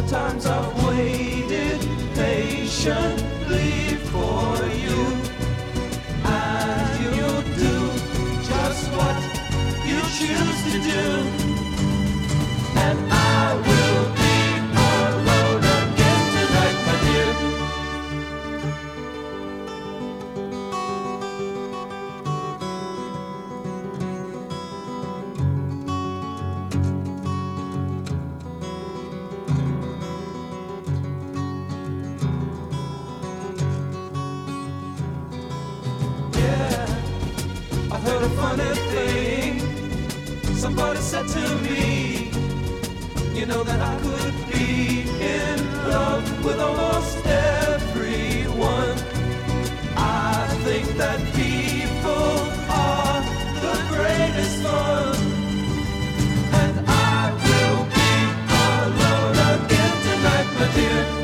Sometimes I've waited patiently for you, and you'll do just what you choose to do, and I will be alone again tonight, my dear. I heard a funny thing. Somebody said to me, you know that I could be in love with almost everyone. I think that people are the greatest fun, and I will be alone again tonight, my dear.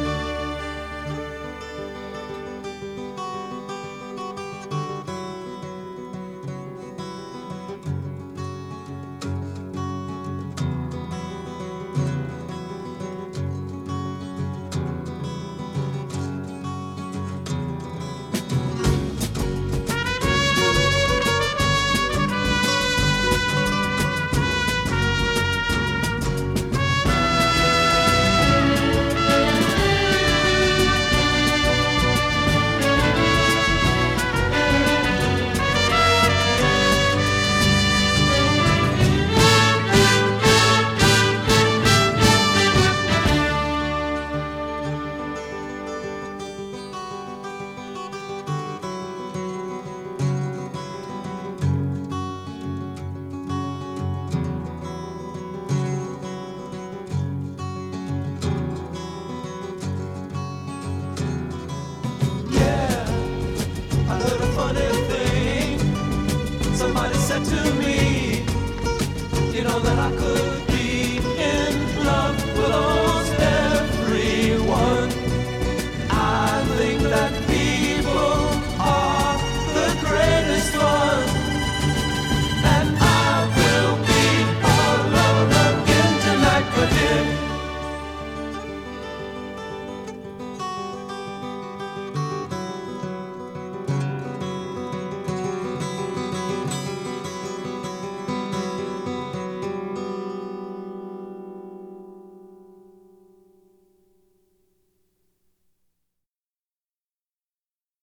Somebody said to me, you know that I could